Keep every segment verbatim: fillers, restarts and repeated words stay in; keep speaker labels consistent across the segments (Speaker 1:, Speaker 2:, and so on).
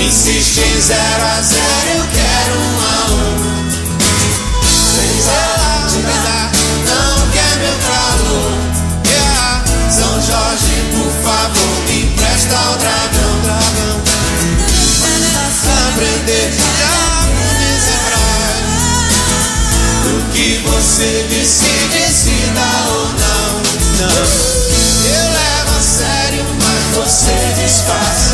Speaker 1: Insiste em zero a zero, eu quero um a um. Sei lá, diga, não quer meu calor. Yeah. São Jorge, por favor, me empresta o dragão, dragão. Aprender já o que você decide, se dá ou não. Não. Eu levo a sério, mas você desfaz.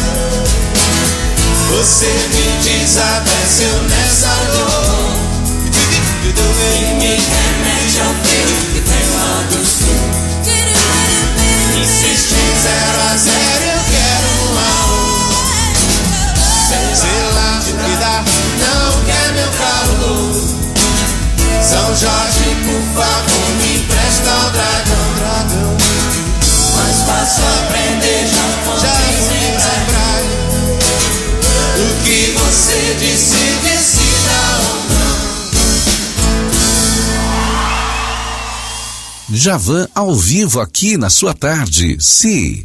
Speaker 1: Você me desabece, eu nessa dor. E me remete ao frio que vem lá do sul. Insiste em zero a zero, eu quero um a um. Sei lá, me dá, não quer meu calor. São Jorge, por favor, me empresta o dragão, dragão. Mais fácil aprender, já vou lembrar. O que você decide, se dá ou não.
Speaker 2: Djavan ao vivo aqui na sua tarde, sim.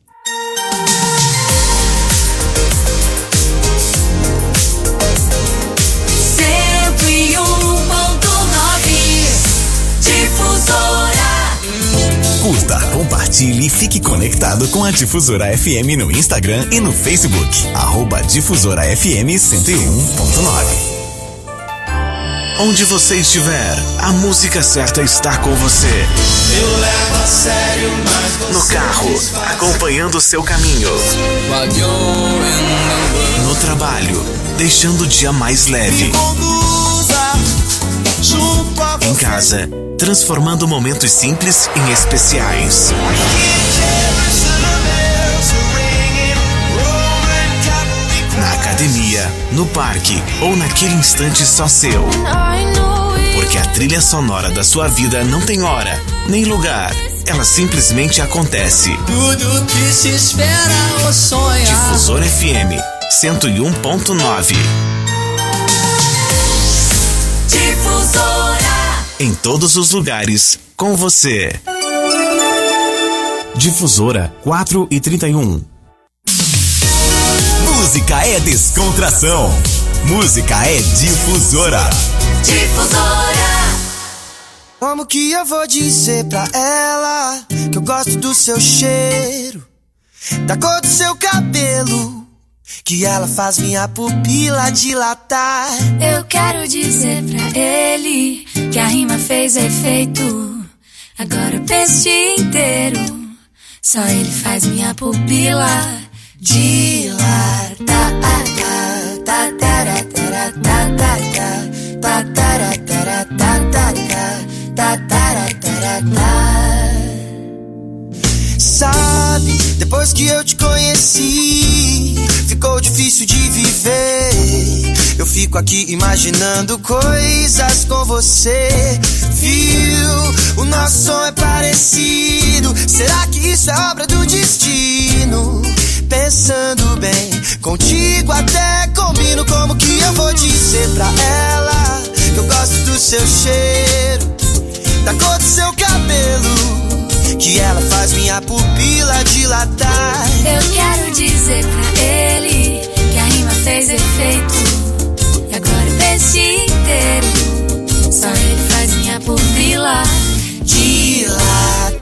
Speaker 3: Curta, compartilhe e fique conectado com a Difusora F M no Instagram e no Facebook. Arroba Difusora F M cento e um ponto nove. Onde você estiver, a música certa está com você.
Speaker 1: Eu levo a sério, mas você
Speaker 3: no carro,
Speaker 1: desfaz.
Speaker 3: Acompanhando o seu caminho. No trabalho, deixando o dia mais leve. Em casa, transformando momentos simples em especiais. Na academia, no parque ou naquele instante só seu. Porque a trilha sonora da sua vida não tem hora, nem lugar. Ela simplesmente acontece.
Speaker 1: Tudo que se espera ou sonha.
Speaker 3: Difusora F M cento e um ponto nove.
Speaker 1: Difusora.
Speaker 3: Em todos os lugares, com você. Difusora quatro e trinta e um. Música é descontração. Música é Difusora.
Speaker 1: Difusora.
Speaker 4: Como que eu vou dizer pra ela que eu gosto do seu cheiro, da cor do seu cabelo, que ela faz minha pupila dilatar?
Speaker 5: Eu quero dizer pra ele que a rima fez efeito. Agora o peixe inteiro, só ele faz minha pupila dilatar.
Speaker 4: Sabe, depois que eu te conheci, ficou difícil de viver. Eu fico aqui imaginando coisas com você. Viu, o nosso som é parecido. Será que isso é obra do destino? Pensando bem, contigo até combino. Como que eu vou dizer pra ela que eu gosto do seu cheiro, da cor do seu cabelo, que ela faz minha pupila dilatar?
Speaker 5: Eu quero dizer pra ele que a rima fez efeito. E agora o peixe inteiro, só ele faz minha pupila dilatar.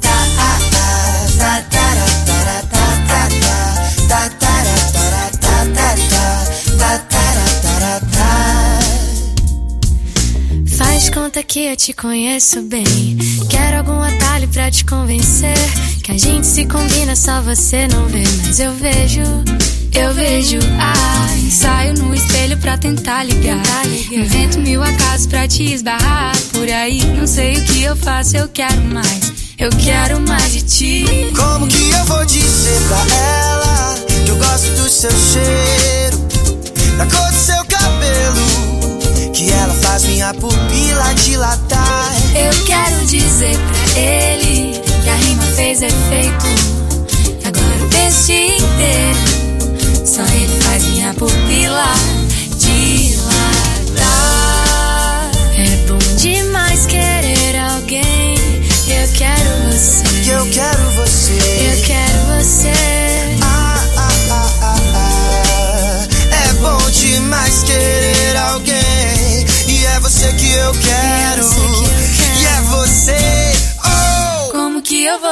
Speaker 5: Faz conta que eu te conheço bem. Quero algum atalho pra te convencer que a gente se combina, só você não vê, mas eu vejo, eu vejo. Ah, ensaio no espelho pra tentar ligar, invento mil acasos pra te esbarrar por aí. Não sei o que eu faço, eu quero mais, eu quero mais de ti.
Speaker 4: Como que eu vou dizer pra ela que eu gosto do seu cheiro, da cor do seu cabelo, que ela faz minha pupila dilatar?
Speaker 5: Eu quero dizer pra ele que a rima fez efeito. Agora o peixe inteiro, só ele faz minha pupila dilatar. É bom demais querer alguém. Eu quero você.
Speaker 4: Eu quero você.
Speaker 5: Eu quero você.
Speaker 4: Ah, ah, ah, ah, ah. É bom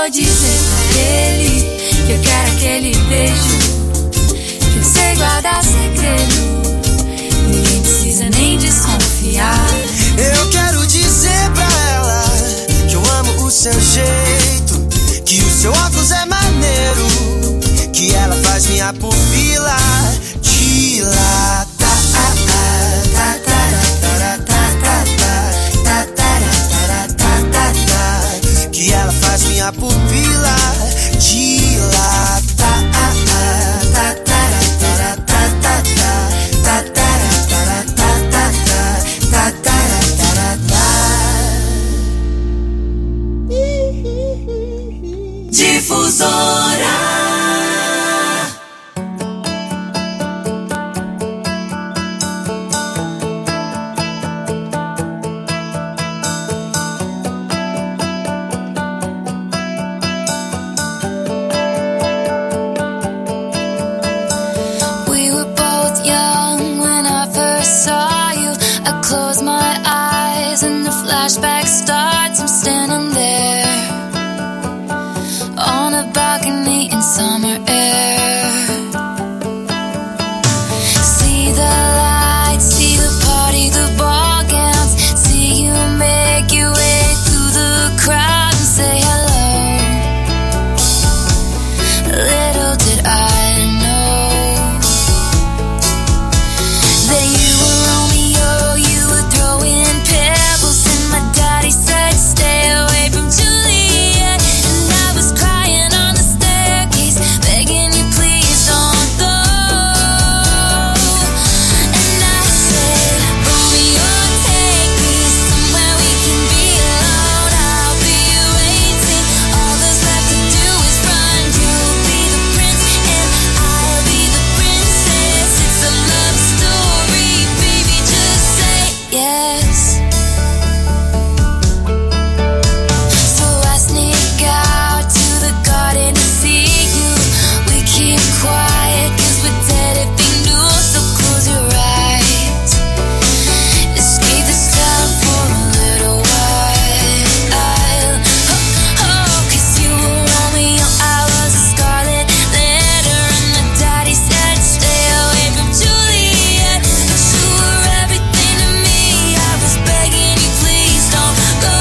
Speaker 5: dizer pra ele que eu quero aquele beijo, que eu sei guardar segredo, ninguém precisa nem desconfiar.
Speaker 4: Eu quero dizer pra ela que eu amo o seu jeito, que o seu óculos é maneiro, que ela faz minha pupila dilatar. Que ela faz minha pupila dilatar.
Speaker 1: Difusora.
Speaker 5: Flashback starts, I'm standing there on a balcony in summer air. See the lights, see the party, the ball gowns, see you make your way through the crowd and say hello. Little did I know that you were Romeo, you were throwing pebbles. My daddy said stay away from Juliet, and I was crying on the staircase, begging you please don't go. And I said, Romeo, take me somewhere we can be alone. I'll be waiting, all that's left to do is run. You'll be the prince and I'll be the princess. It's a love story, baby, just say yes. Quiet, cause we're dead if you knew, so close your eyes. Escape this town for a little while. Oh, oh, cause you were Romeo, I was a scarlet letter, and the daddy said stay away from Juliet. You were everything to me, I was begging you please don't go.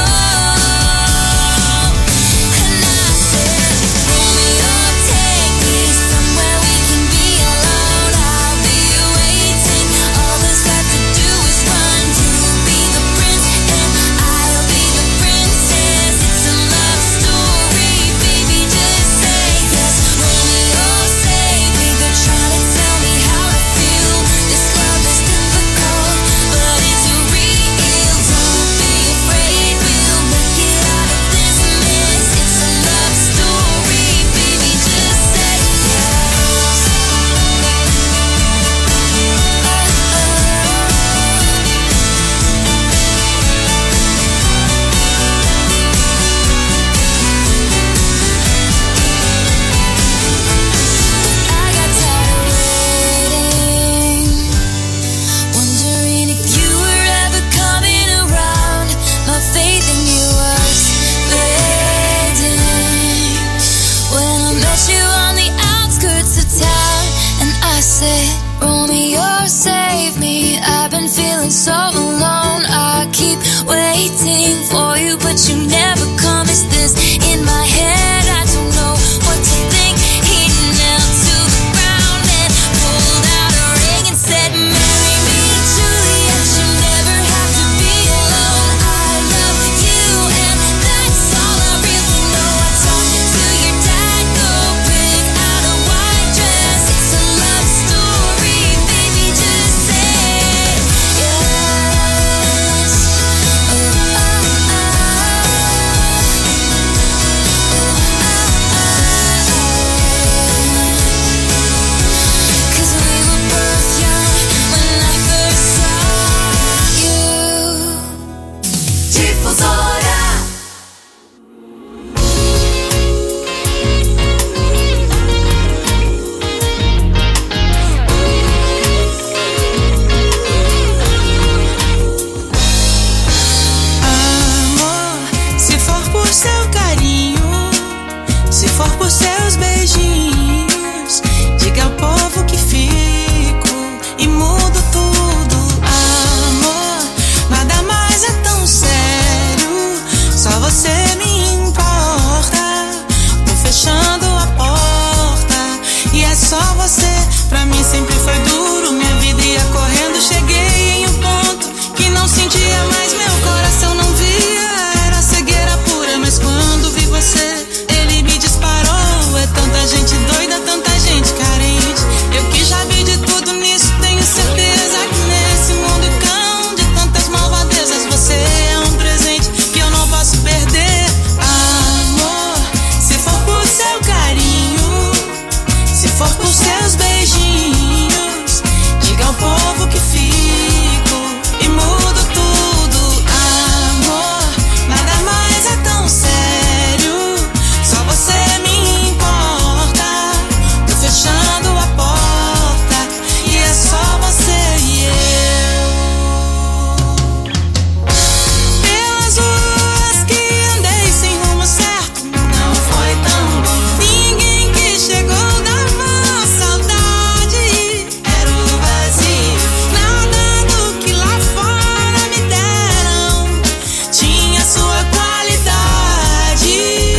Speaker 5: And I said, Romeo, take me somewhere we can be alone. I'll be waiting, all that's left to do is run. You'll be the prince and I'll be the princess. It's a love story, baby, just say yes. Romeo, save me, they're trying to tell me how to feel. This love is difficult, but it's real. Don't be afraid, we'll make it out of this mess. It's a love story, baby, just say yes. I got tired of waiting, wondering if you were ever coming around. My faith in you was fading when I met you on the outskirts of town, and I said, Romeo, save me. I've been feeling so alone. I keep waiting for you, but you never come. Is this in my head? I don't know what to think. He knelt to the ground and pulled out a ring and said, marry me, Juliet. You never have to be alone. I love you, and that's all I really know. I talked to your dad, go pick out a white dress. It's a love story, baby, just say yes. Oh, oh, oh.
Speaker 6: sempre foi duro, minha vida ia correndo. Cheguei em um ponto que não sentia mais, meu coração não via. Era cegueira pura, mas quando vi você, ele me disparou. É tanta gente doida, tanta gente carente. Eu que já vi de tudo nisso, tenho certeza que nesse mundo cão de tantas malvadezas, você é um presente que eu não posso perder. Amor, se for por seu carinho, se for por seus beijinhos, diga ao povo que fico e mudo tudo. Amor, nada mais é tão sério, só você me importa. Tô fechando a porta e é só você e eu. Pelas ruas que andei sem rumo certo, não foi tão bom. Ninguém que chegou dava saudade, era o vazio. Nada do que lá fora me deram tinha sua qualidade.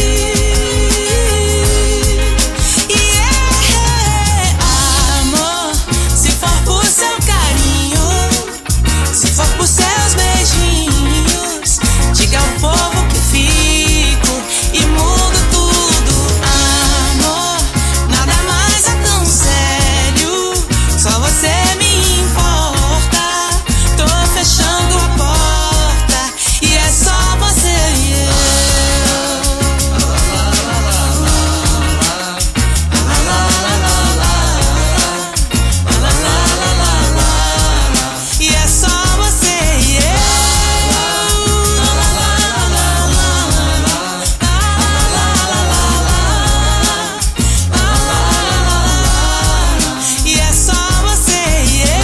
Speaker 6: E é amor, se for por seu carinho, se for por seus beijinhos, diga ao povo que fico e mudo tudo. Amor, nada mais é tão sério, só você me importa. Tô fechando a porta e é só você e eu. E é só você e eu. E é só você e eu.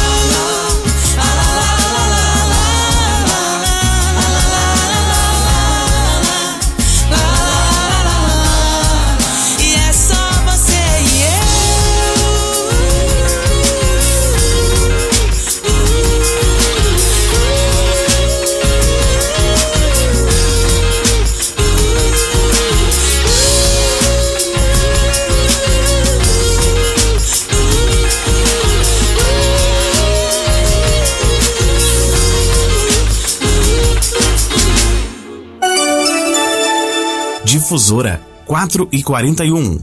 Speaker 6: E é só você e eu.
Speaker 3: Difusora quatro e quarenta e um.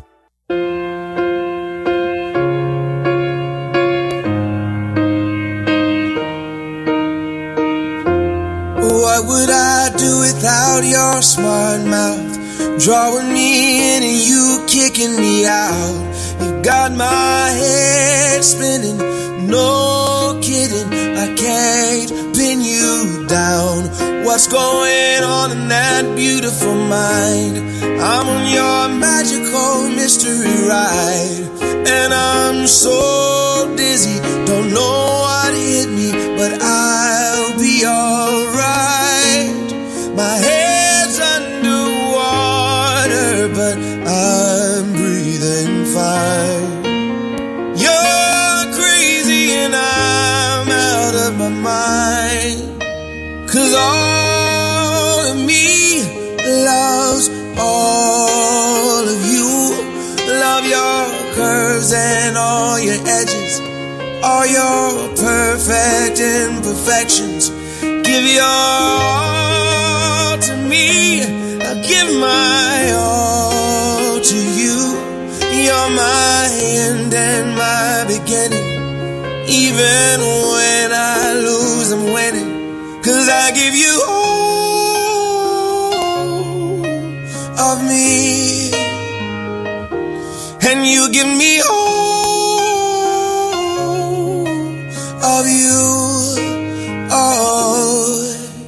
Speaker 4: What would I do without your smart mouth? Drawing me in and you kicking me out. You got my head spinning, no kidding. I can't pin you down. What's going on in that beautiful mind? I'm on your magical mystery ride, and I'm so dizzy, don't know what hit me, but I'll be alright. My head's underwater, but I'm breathing fine. You're crazy and I'm out of my mind, 'cause all of me loves all of you. Love your curves and all your edges, all your perfect imperfections. Give your all to me, I give my all to you. You're my end and my beginning. Even when I lose, I'm winning, 'cause I give you all of me, and you give me all of you. Oh,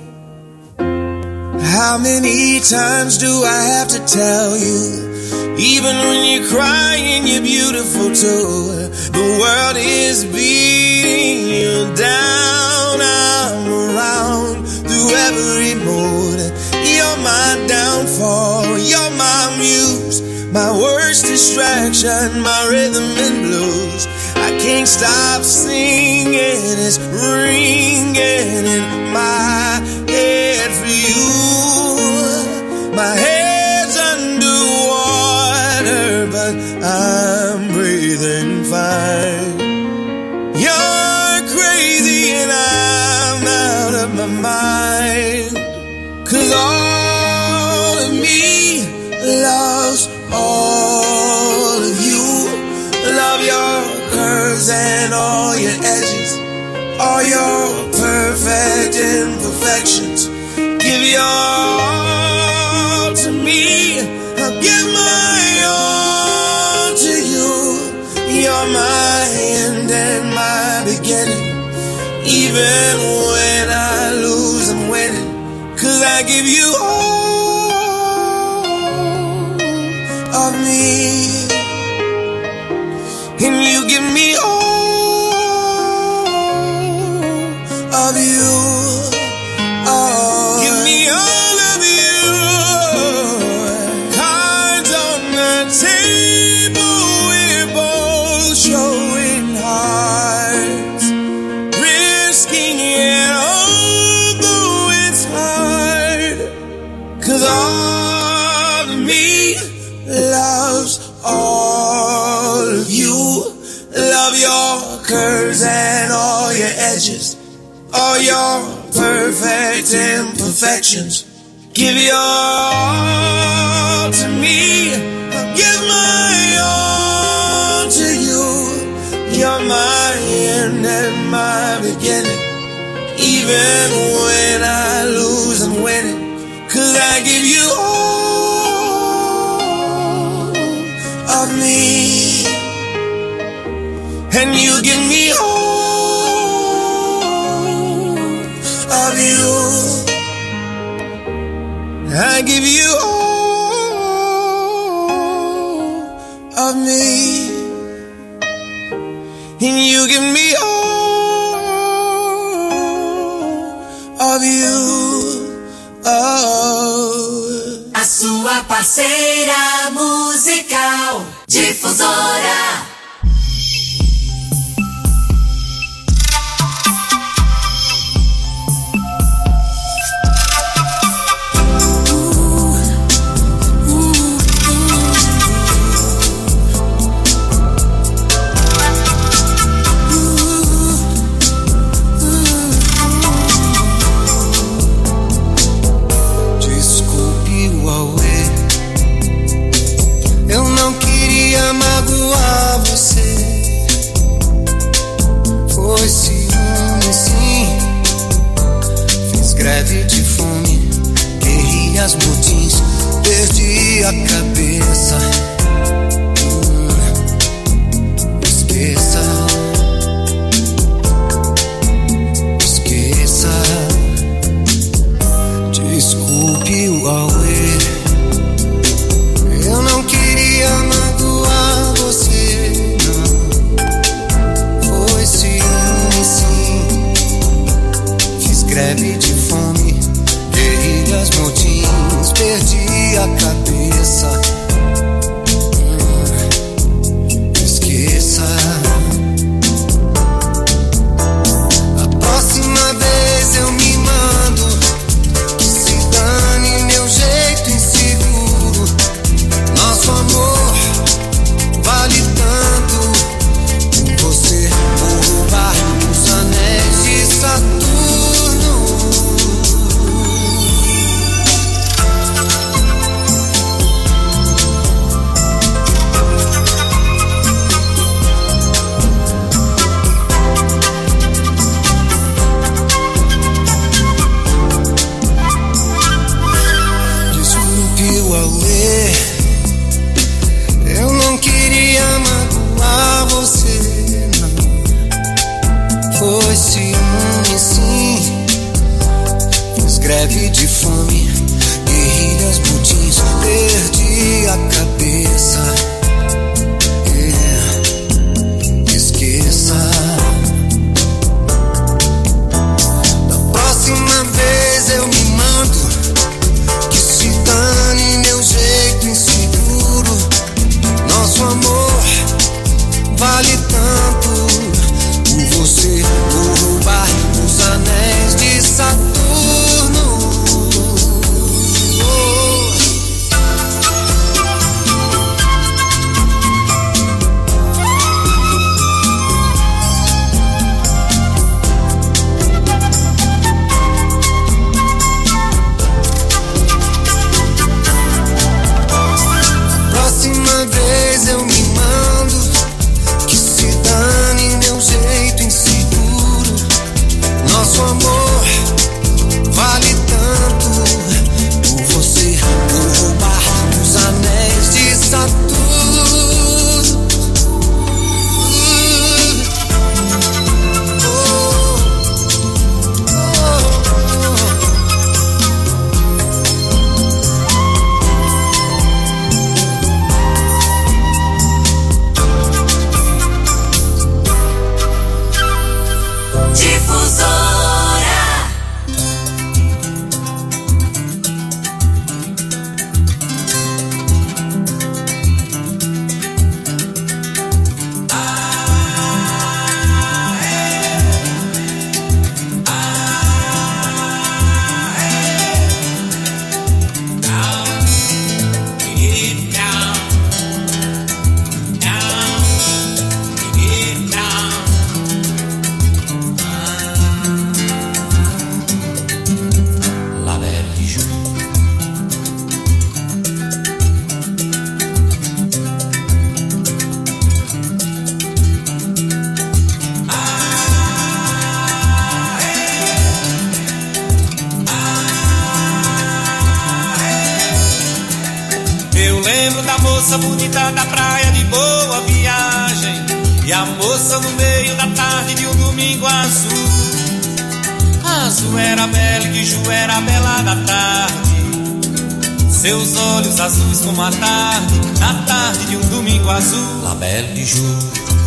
Speaker 4: how many times do I have to tell you? Even when you're crying, you're beautiful too. The world is beating you down. I'm around through every mood. You're my downfall, you're my muse, my worst distraction, my rhythm and blues. I can't stop singing, it's ringing in my head for you. My head's underwater, but I'm breathing fine.
Speaker 1: mind. 'Cause all of me loves all of you. Love your curves and all your edges, all your perfect imperfections. Give your all to me, I'll give my all to you. You're my end and my beginning. Even when I lose, I'm winning. 'Cause I give you all of me, and you give me all of you. Oh, give me all of you. Cards on the table, we're both showing hearts, risking it although it's hard. 'Cause all of me loves all of you. Love your curves and all your edges, all your perfect imperfections. Give your all to me, I'll give my all to you. You're my end and my beginning. Even when I lose, I'm winning. 'Cause I give you all of me, and you give me all of you. I give you all of me, and you give me all of you. Oh.
Speaker 7: A sua parceira musical Difusora.
Speaker 4: De fome, guerrilhas, motins, perdi a cabeça. Hum, esqueça, esqueça. Desculpe o auê, eu não queria magoar você, não. Foi ciúme, sim. Fiz greve de fome, guerrilhas, motins, perdi a cabeça. Hum, esqueça. A próxima vez eu me mando, que se dane meu jeito inseguro. Nosso amor vale tanto, por você vou roubar os anéis de Saturno. Eu não queria magoar você, não. Foi ciúme, sim. Fiz greve de fome, guerrilhas, motins, perdi a cabeça. Yeah. Esqueça. Da próxima vez eu me mando, que se dane meu jeito inseguro. Nosso amor vale tanto, por você vou roubar os anéis de Saturno. Oh.
Speaker 1: moça bonita da praia de Boa Viagem, e a moça no meio da tarde de um domingo azul. Azul era bela e de Ju era bela da tarde, seus olhos azuis como a tarde, na tarde de um domingo azul. La Belle de Ju.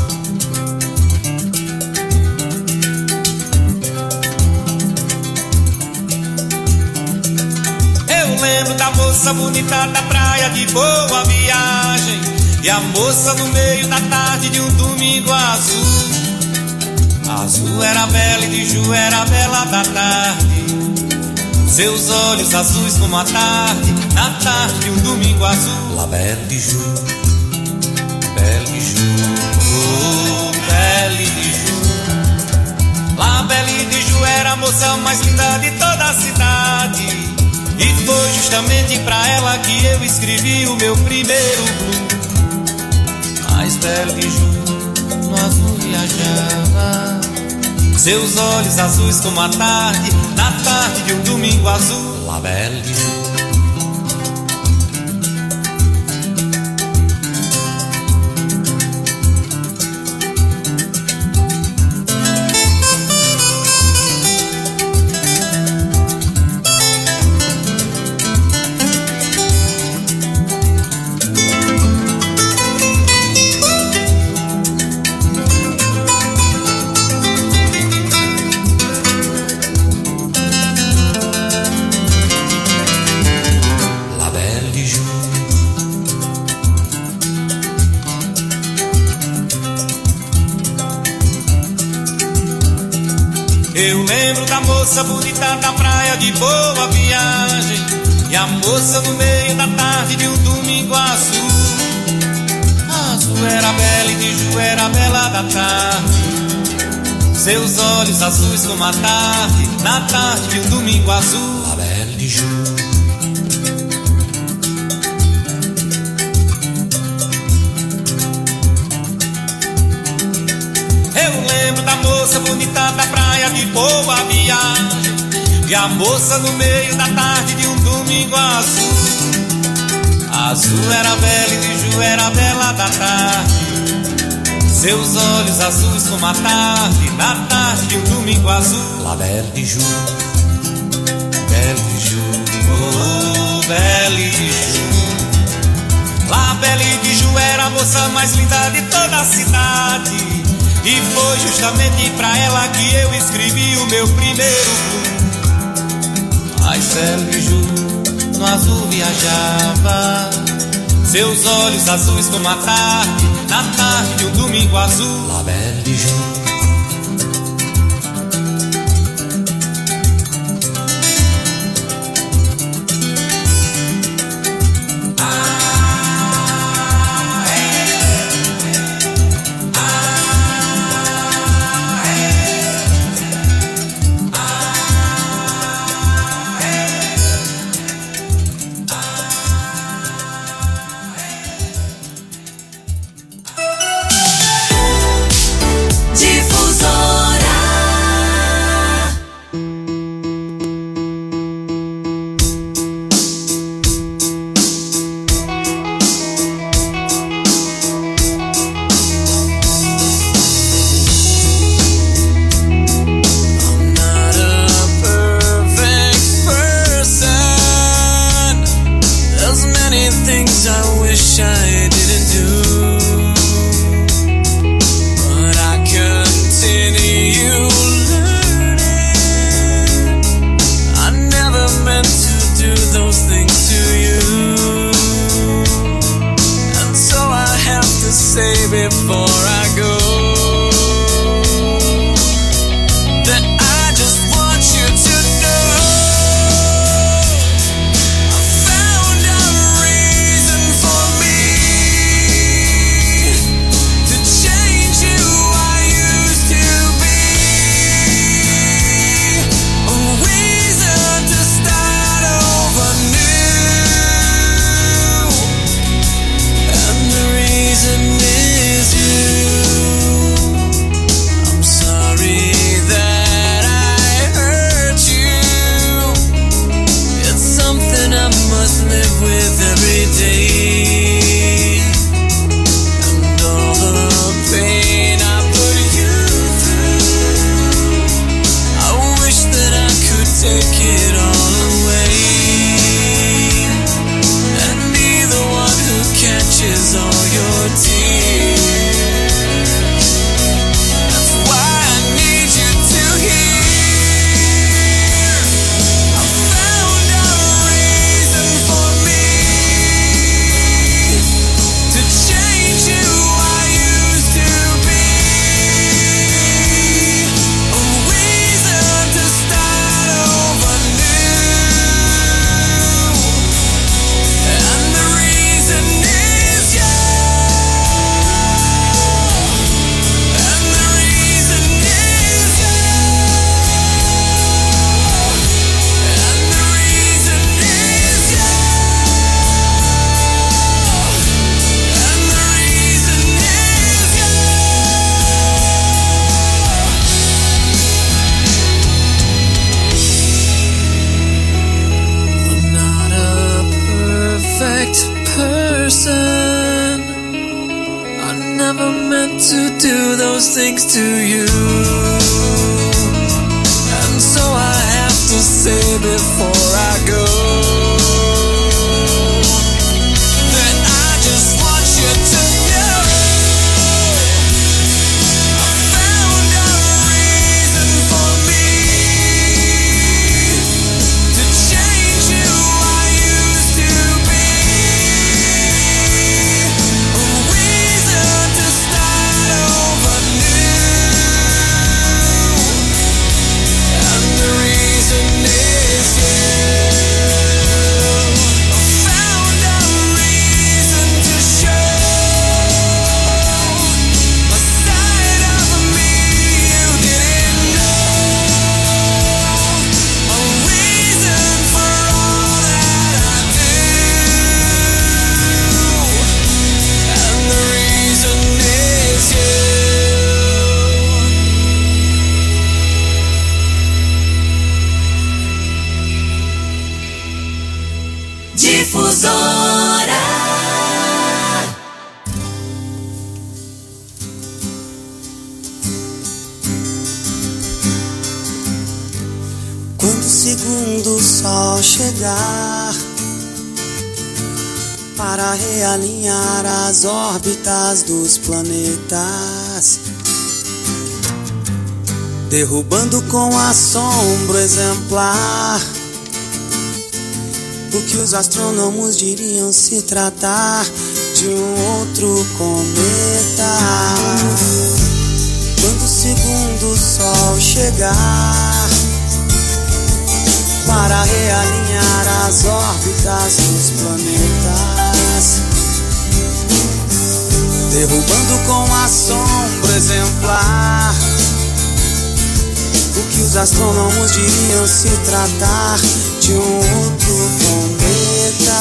Speaker 1: Eu lembro da moça bonita da praia de Boa Viagem, e a moça no meio da tarde de um domingo azul. Azul era bela e de Ju era bela da tarde, seus olhos azuis como a tarde, na tarde de um domingo azul. La Belle de Ju, Belle de Ju, oh, Belle de Ju. La Belle de Ju era a moça mais linda de toda a cidade, e foi justamente pra ela que eu escrevi o meu primeiro blues. Mas Belle de Ju no azul viajava, seus olhos azuis como a tarde, na tarde de um domingo azul. La Belle de Ju. Eu lembro da moça bonita da praia de Boa Viagem, e a moça no meio da tarde de um domingo azul. Azul era bela e de Ju era bela da tarde, seus olhos azuis como a tarde, na tarde de um domingo azul. La Belle de Ju. Eu lembro da moça bonita da praia de Boa Viagem, e a moça no meio da tarde de um domingo azul. Azul era bela e de Ju era bela da tarde, seus olhos azuis como a tarde, na tarde de um domingo azul. La Belle de Ju, Belle de Ju, oh, Belle de Ju. La Belle de Ju era a moça mais linda de toda a cidade, e foi justamente pra ela que eu escrevi o meu primeiro blues. Mas Belle de Ju no azul viajava, seus olhos azuis como a tarde, na tarde de um domingo azul. La Belle de Ju.
Speaker 7: De
Speaker 8: those things to you. And so I have to say before I go that I just want you to know I found a reason for me to change who I used to be. A reason to start over new. And the reason is you. I found a reason to show a side of me you didn't know. A reason for all that I do. And the reason is you.
Speaker 7: Difusora.
Speaker 4: Quando o segundo sol chegar para realinhar as órbitas dos planetas, derrubando com assombro exemplar o que os astrônomos diriam se tratar de um outro cometa. Quando o segundo sol chegar para realinhar as órbitas dos planetas, derrubando com assombro exemplar o que os astrônomos diriam se tratar de um outro cometa.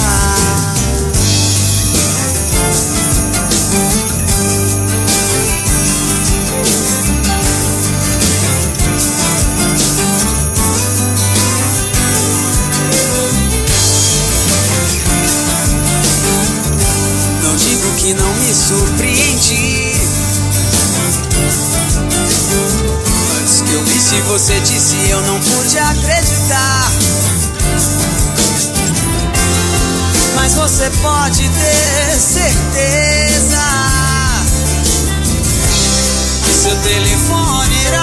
Speaker 4: Não digo que não me surpreendi. Antes que eu visse você disse eu não pude acreditar. Mas você pode ter certeza que seu telefone irá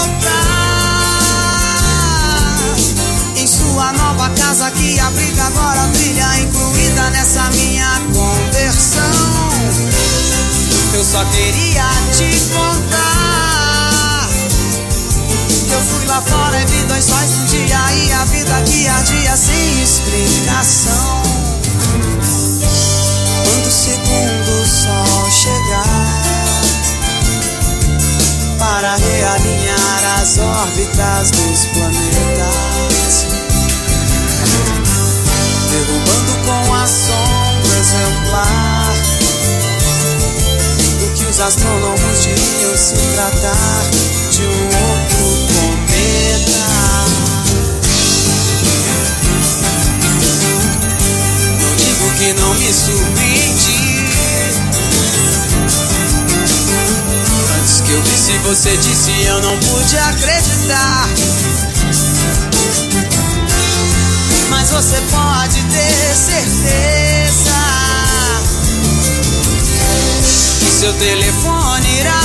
Speaker 4: tocar em sua nova casa que abriga agora a trilha incluída nessa minha conversão. Eu só queria te contar que eu fui lá fora e vi dois sóis num dia e a vida que ardia sem explicação. Quando o segundo sol chegar para realinhar as órbitas dos planetas, derrubando com assombro exemplar o que os astrônomos diriam se tratar de um outro cometa. Que não me surpreendi. Antes que eu visse você disse eu não pude acreditar. Mas você pode ter certeza que seu telefone irá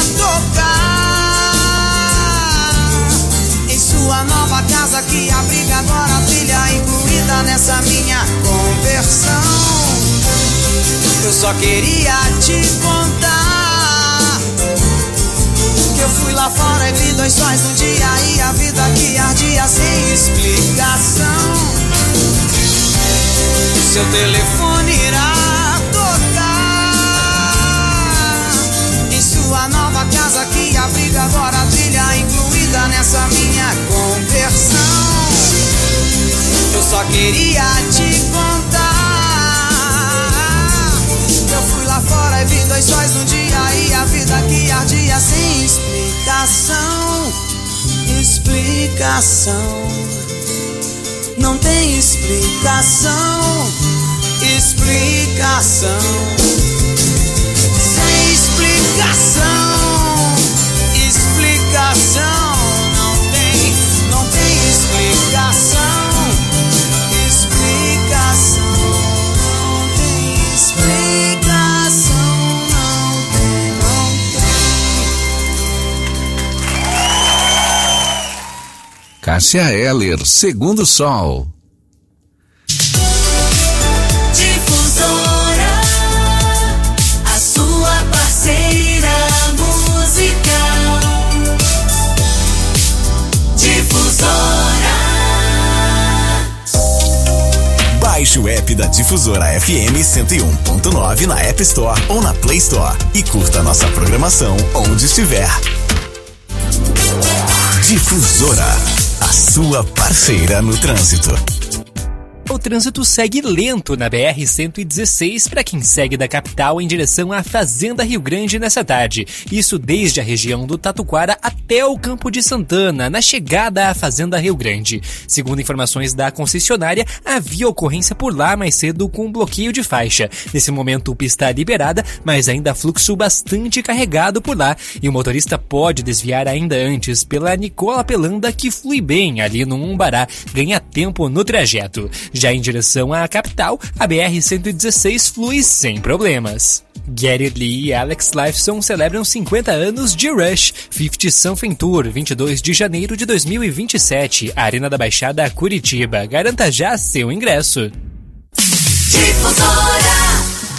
Speaker 4: tocar em sua nova casa que abriga agora a trilha incluída nessa minha conversão. Eu só queria te contar que eu fui lá fora e vi dois sóis no dia e a vida que ardia sem explicação. O seu telefone irá tocar em sua nova casa que abriga agora a trilha incluída nessa minha conversão. Eu só queria te contar que eu fui lá fora e vi dois sóis no dia e a vida que ardia sem explicação. Explicação. Não tem explicação. Explicação. Sem explicação.
Speaker 2: Cássia Eller, Segundo Sol.
Speaker 7: Difusora, a sua parceira musical. Difusora.
Speaker 3: Baixe o app da Difusora F M cento e um ponto nove na App Store ou na Play Store e curta nossa programação onde estiver. Difusora, a sua parceira no trânsito.
Speaker 9: O trânsito segue lento na B R cento e dezesseis para quem segue da capital em direção à Fazenda Rio Grande nessa tarde. Isso desde a região do Tatuquara até o Campo de Santana, na chegada à Fazenda Rio Grande. Segundo informações da concessionária, havia ocorrência por lá mais cedo com um bloqueio de faixa. Nesse momento, pista liberada, mas ainda fluxo bastante carregado por lá e o motorista pode desviar ainda antes pela Nicola Pelanda, que flui bem ali no Umbará, ganha tempo no trajeto. Já em direção à capital, a B R cento e dezesseis flui sem problemas. Gary Lee e Alex Lifeson celebram cinquenta anos de Rush, cinquenta Something Tour, vinte e dois de janeiro de dois mil e vinte e sete, Arena da Baixada, Curitiba. Garanta já seu ingresso.
Speaker 7: Difusora.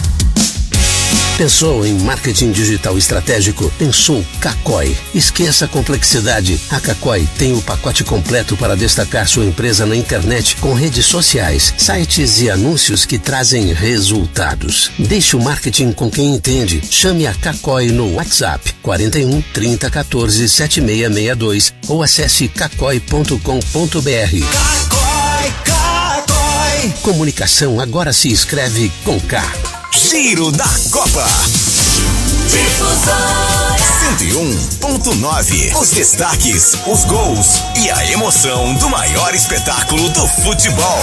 Speaker 10: Pensou em marketing digital estratégico? Pensou Cacói. Esqueça a complexidade. A Cacói tem o pacote completo para destacar sua empresa na internet com redes sociais, sites e anúncios que trazem resultados. Deixe o marketing com quem entende. Chame a Cacói no WhatsApp quarenta e um, trinta, quatorze, setenta e seis sessenta e dois ou acesse cacói ponto com ponto br.
Speaker 3: Cacói, Cacói.
Speaker 10: Comunicação agora se escreve com K.
Speaker 3: Giro da Copa.
Speaker 7: Difusora.
Speaker 3: cento e um ponto nove. Os destaques, os gols e a emoção do maior espetáculo do futebol.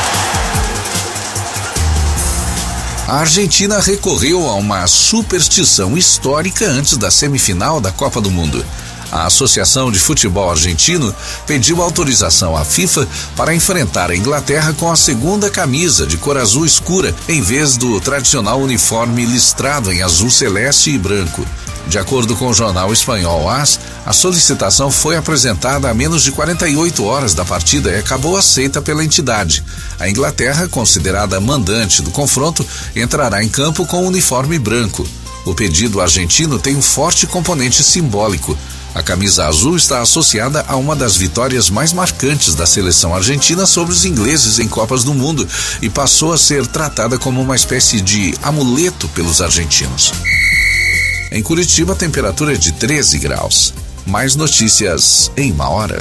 Speaker 2: A Argentina recorreu a uma superstição histórica antes da semifinal da Copa do Mundo. A Associação de Futebol Argentino pediu autorização à FIFA para enfrentar a Inglaterra com a segunda camisa de cor azul escura, em vez do tradicional uniforme listrado em azul celeste e branco. De acordo com o jornal espanhol AS, a solicitação foi apresentada a menos de quarenta e oito horas da partida e acabou aceita pela entidade. A Inglaterra, considerada mandante do confronto, entrará em campo com o uniforme branco. O pedido argentino tem um forte componente simbólico. A camisa azul está associada a uma das vitórias mais marcantes da seleção argentina sobre os ingleses em Copas do Mundo e passou a ser tratada como uma espécie de amuleto pelos argentinos. Em Curitiba, a temperatura é de treze graus. Mais notícias em uma hora.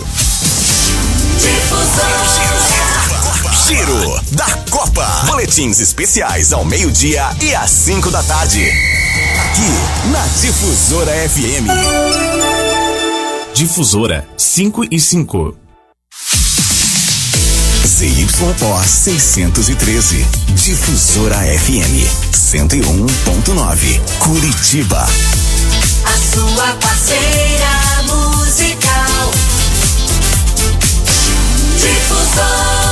Speaker 3: Giro da Copa. Boletins especiais ao meio-dia e às cinco da tarde. Aqui na Difusora F M. Difusora cinco e cinco. Z Y O seiscentos e treze. Difusora F M cento e um ponto nove. Curitiba.
Speaker 7: A sua parceira musical. Difusora.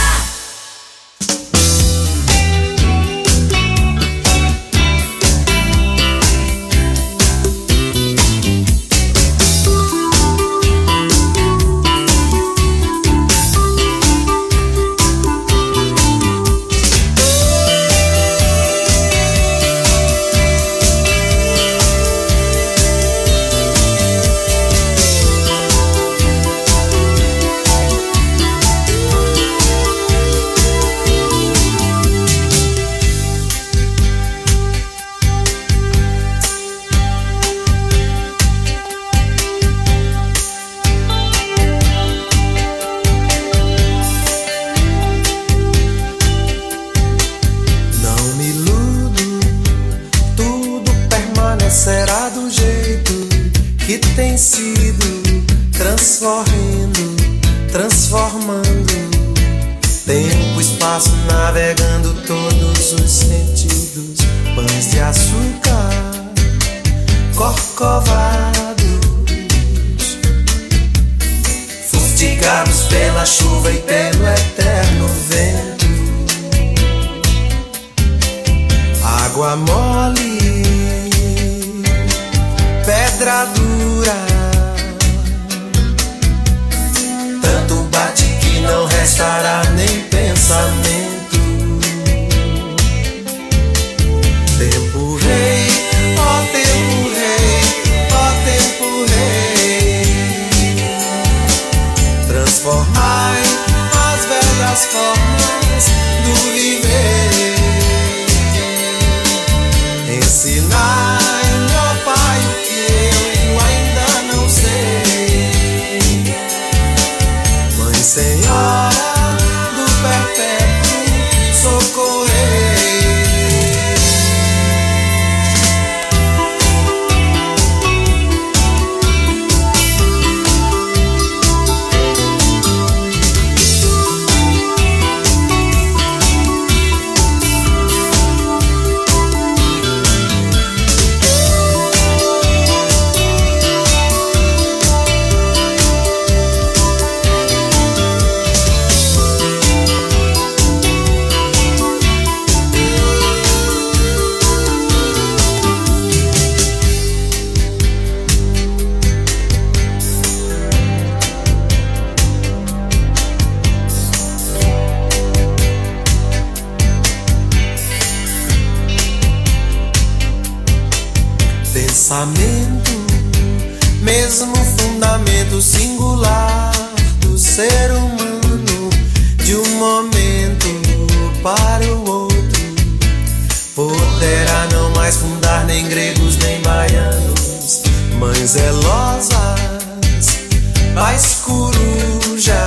Speaker 11: Será do jeito que tem sido, transcorrendo, transformando. Tempo, espaço, navegando todos os sentidos. Pães de açúcar, corcovados, fustigados pela chuva e pelo eterno vento. Água mole, pedra dura, tanto pensamento, mesmo fundamento singular do ser humano, de um momento para o outro, poderá não mais fundar nem gregos nem baianos, mães zelosas, pais corujas.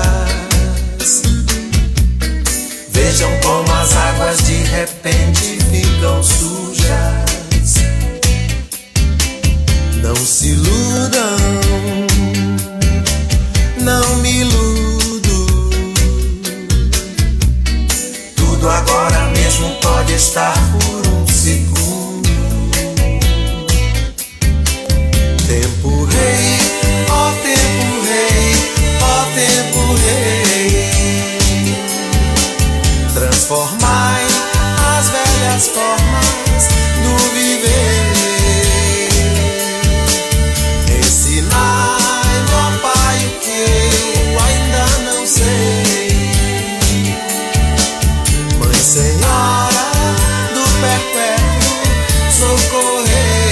Speaker 11: Vejam como as águas de repente ficam sujas. Não se iludam, não me iludo. Tudo agora mesmo pode estar por um segundo. Tempo rei, ó tempo rei, ó tempo rei. Transformai as velhas formas do viver. Ensinai-me, ó Pai, o que eu ainda não sei. Mãe Senhora do perpétuo socorrei.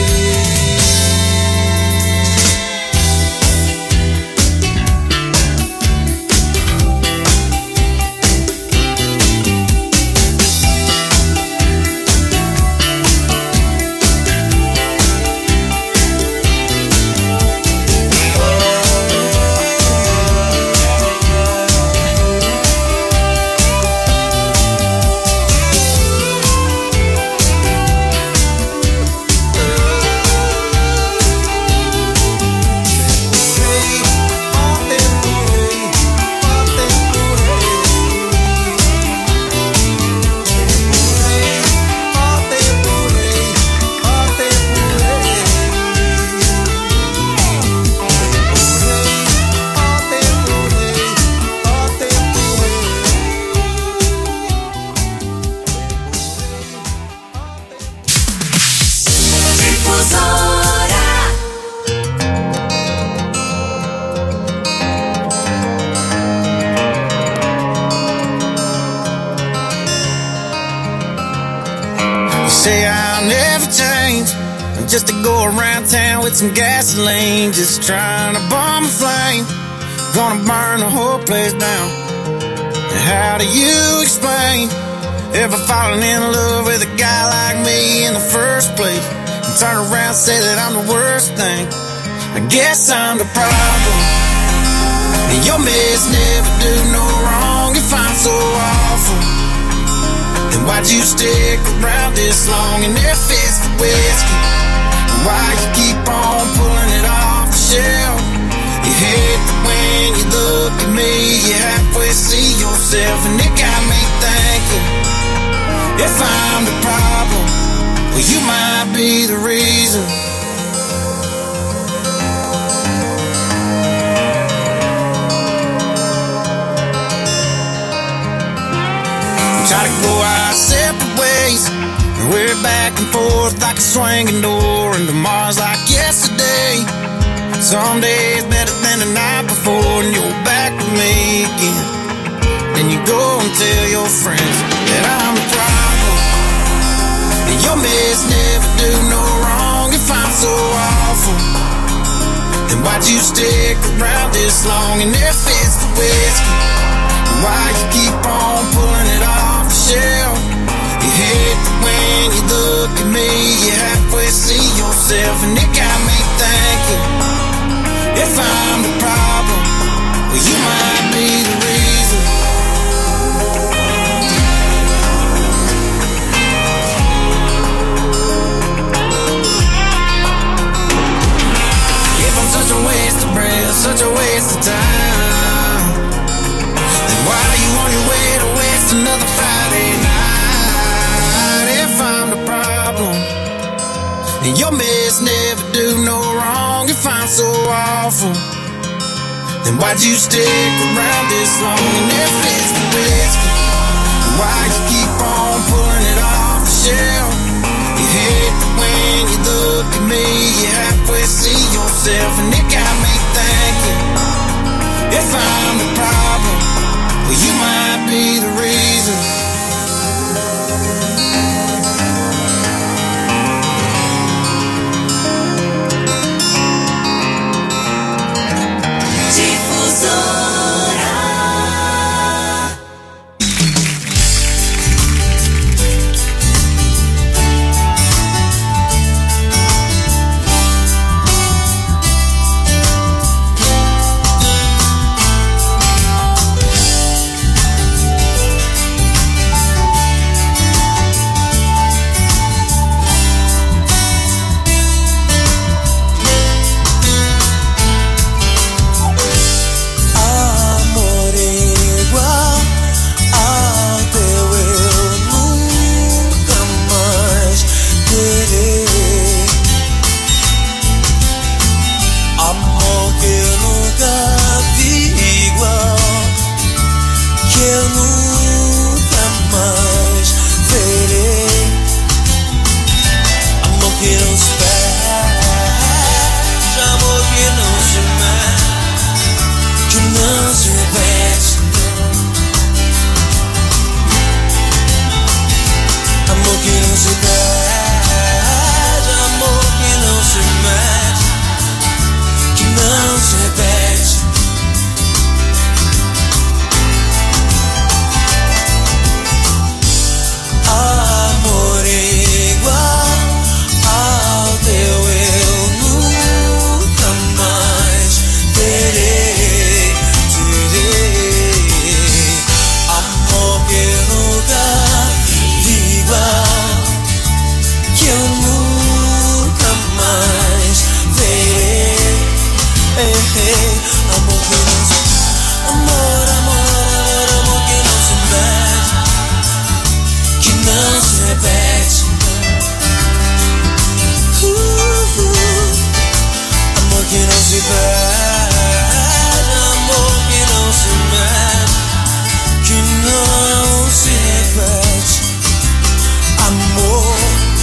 Speaker 12: Just to go around town with some gasoline, just trying to bomb a flame, gonna burn the whole place down. And how do you explain ever falling in love with a guy like me in the first place, and turn around and say that I'm the worst thing? I guess I'm the problem, and your mess never do no wrong if I'm so awful. Then why'd you stick around this long and if it's the whiskey? Why you keep on pulling it off the shelf? You hate that when you look at me, you halfway see yourself, and it got me thinking, if I'm the problem, well you might be the reason. We try to go our separate ways, we're back and forth like a swinging door, and tomorrow's like yesterday. Some days better than the night before, and you're back with me again. Then you go and tell your friends that I'm the problem, and your mess never do no wrong if I'm so awful. Then why'd you stick around this long, and if it's the whiskey, why you keep on pulling it off the shelf? You hate that when you look at me, you halfway see yourself, and it got me thinking, if I'm the problem, well you might be the reason. If I'm such a waste of breath, such a waste of time, then why are you on your way to waste another Friday night? If I'm the problem, and your mess never do no wrong if I'm so awful, then why'd you stick around this long? And if it's the whiskey, why you keep on pulling it off the shelf? You hate that when you look at me, you halfway see yourself, and it got me thinking, if I'm the problem, well you might be the reason.
Speaker 13: que não se... Amor, amor, amor, amor que não se mede, que não se repete. uh, uh, Amor que não se perde, amor que não se mede, que não se repete. Amor,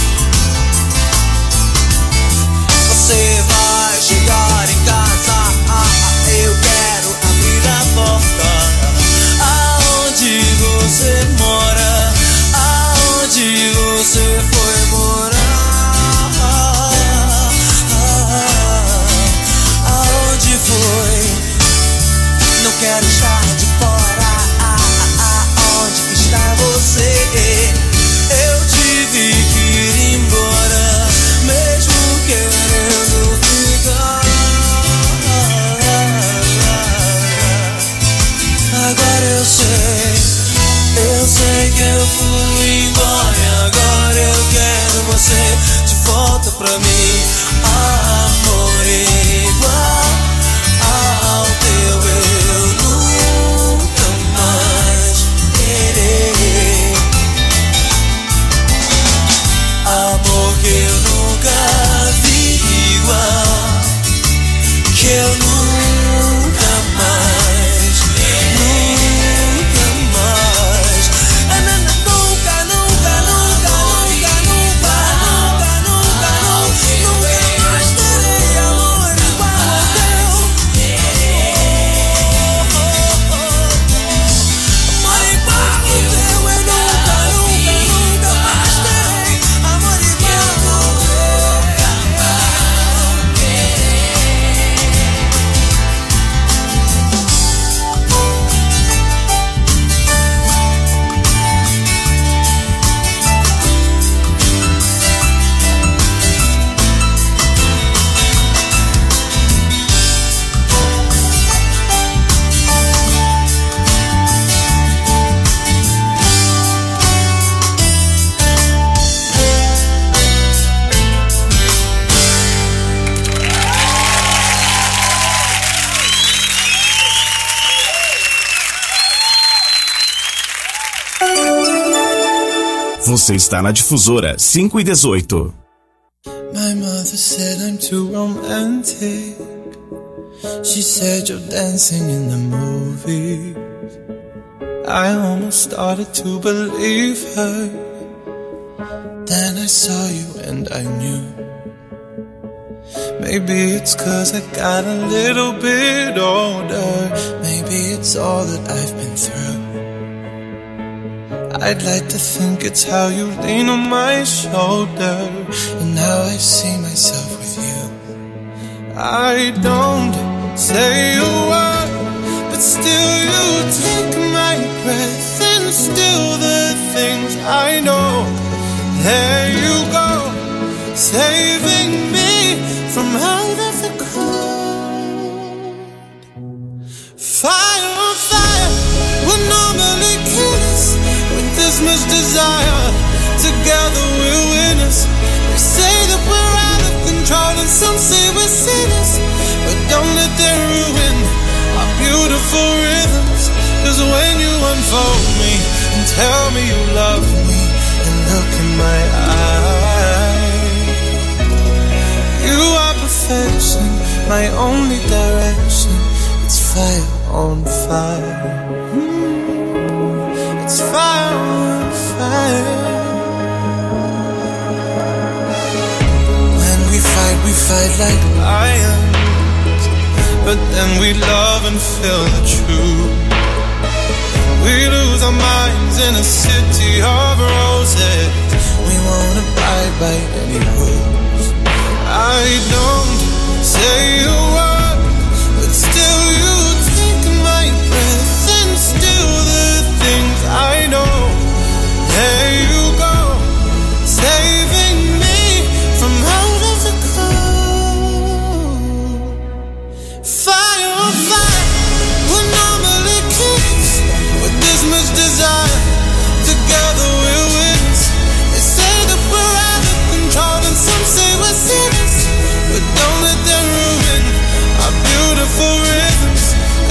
Speaker 13: você vai chegar em casa, ah, ah, eu quero abrir a porta. Aonde você mora, aonde você foi morar, aonde foi? Não quero estar de fora, aonde está você? Eu tive que ir embora, mesmo querendo ficar. Agora eu sei, eu sei que eu fui embora e agora eu quero você de volta pra mim. Amor igual ao teu eu nunca mais terei. Amor que eu nunca vi igual, que eu nunca mais, nunca mais, é, nunca, nunca, nunca, nunca, nunca, nunca, nunca, nunca mais terei amor igual ao teu. Amor igual ao teu, eu nunca, nunca, nunca mais terei amor igual ao
Speaker 3: Você está na Difusora cinco e dezoito.
Speaker 13: My mother said I'm too romantic. She said you're dancing in the movies. I almost started to believe her. Then I saw you and I knew. Maybe it's 'cause I got a little bit older. Maybe it's all that I've been through. I'd like to think it's how you lean on my shoulder, and now I see myself with you. I don't say a word, but still you take my breath, and still the things I know. There you go, saving me from out of the cold. Fire on fire, we're normally killers. With this much desire, together we're winners. They say that we're out of control and some say we're sinners, but don't let them ruin our beautiful rhythms. 'Cause when you unfold me and tell me you love me and look in my eyes, you are perfection, my only direction. It's fire on fire. It's fire on fire. When we fight, we fight like lions, but then we love and feel the truth. We lose our minds in a city of roses. We won't abide by any rules. I don't say a word, but still you take my breath, and still the things I know. There you go, saving me from out of the cold. Fire on fire, we're normally kids with this much desire. Together we're winners. They say that we're out of control and some say we're sinners, but don't let them ruin our beautiful rhythms.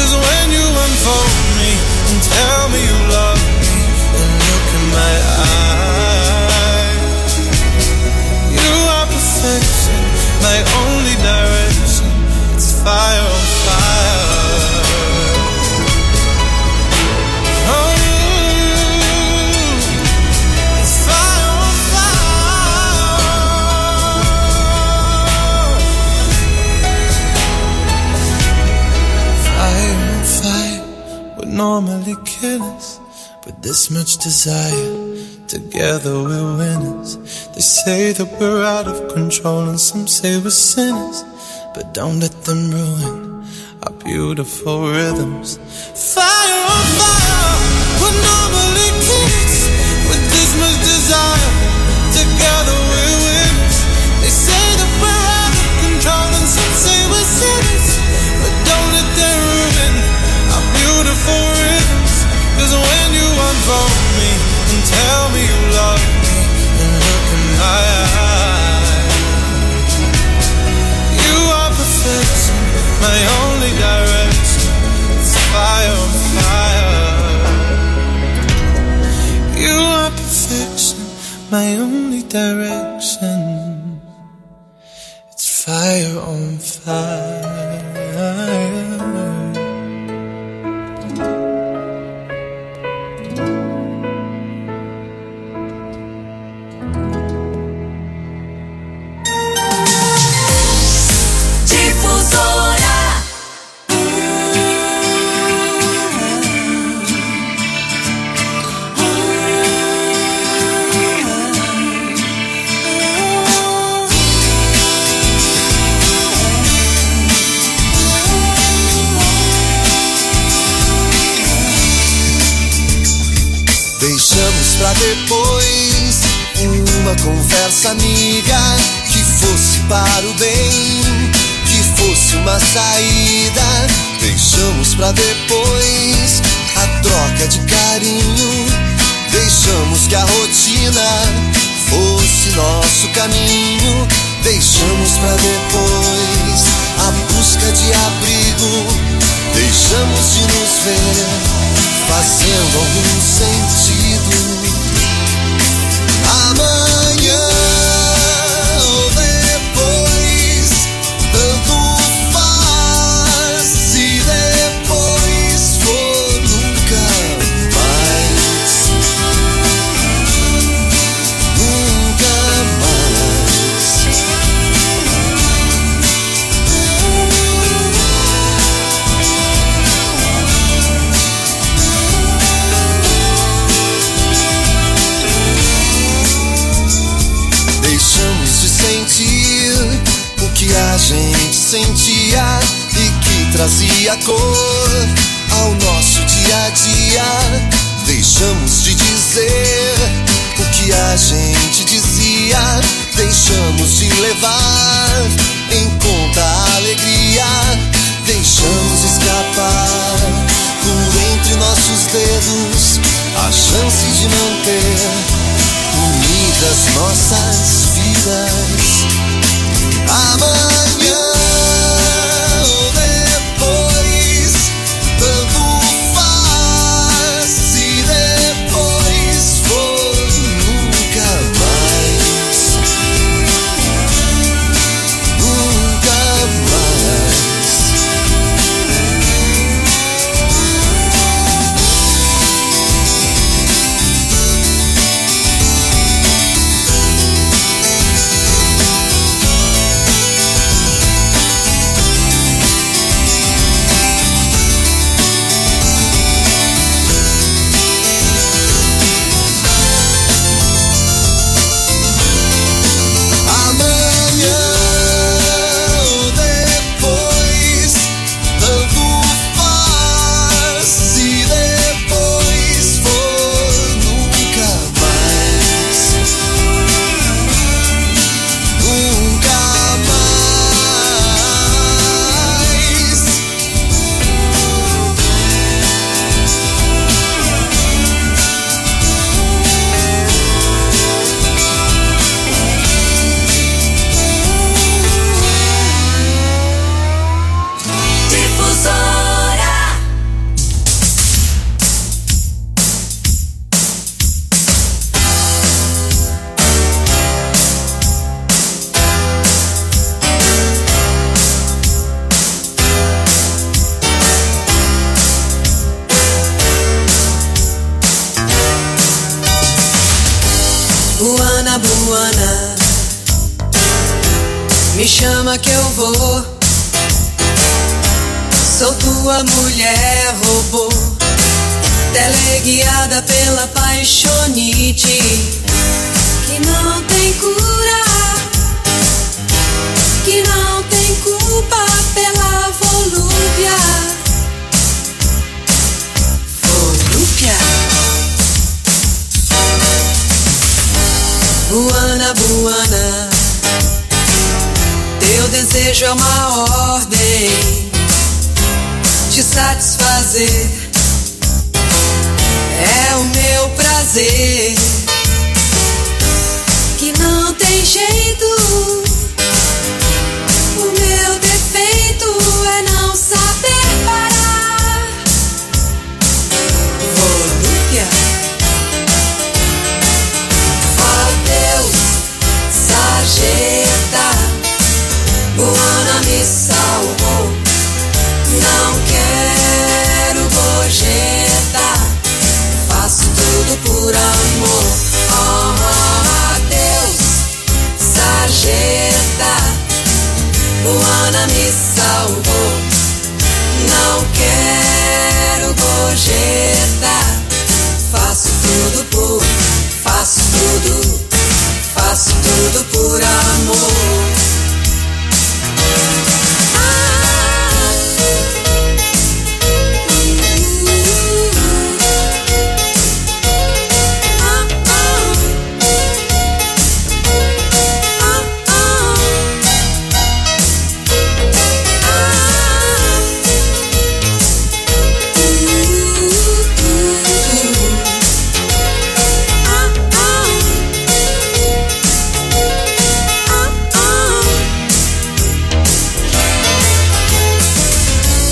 Speaker 13: normally kill us, but this much desire, together we're winners. They say that we're out of control and some say we're sinners, but don't let them ruin our beautiful rhythms. Fire on fire, we're normally kids, with this much desire, together we're winners. They say that we're out of control and some say we're sinners, but don't let them ruin our beautiful rhythms. Cause when you unfold me and tell me you love me and look in my eyes, you are perfection, my only direction. It's fire on fire. You are perfection, my only direction. It's fire on fire.
Speaker 4: Deixamos pra depois uma conversa amiga que fosse para o bem, que fosse uma saída. Deixamos pra depois a troca de carinho. Deixamos que a rotina fosse nosso caminho. Deixamos pra depois a busca de abrigo. Deixamos de nos ver fazendo algum sentido. Amanhã ou depois, tanto faz. Se depois for nunca mais, nunca mais. Deixamos de sentir o que a gente sentia e que trazia cor ao nosso dia a dia. Deixamos de dizer o que a gente dizia. Deixamos de levar em conta a alegria. Deixamos escapar por entre nossos dedos a chance de manter unidas nossas vidas. Amanhã ou depois, tanto faz. Se depois for nunca mais, nunca mais.
Speaker 6: Buana, buana, me chama que eu vou. Sou tua mulher robô, teleguiada pela paixonite que não tem cura, que não tem culpa pela volúpia. Volúpia. Buana, buana, teu desejo é uma ordem, te satisfazer é o meu prazer, que não tem jeito. O meu defeito é não saber parar. Volúpia. Ó Deus, sarjeta, Buana me salvou. Não quero gorjeta, faço tudo por amor. Oh, Deus, sarjeta, Buana me salvou. Não quero gorjeta, faço tudo por, faço tudo, faço tudo por amor.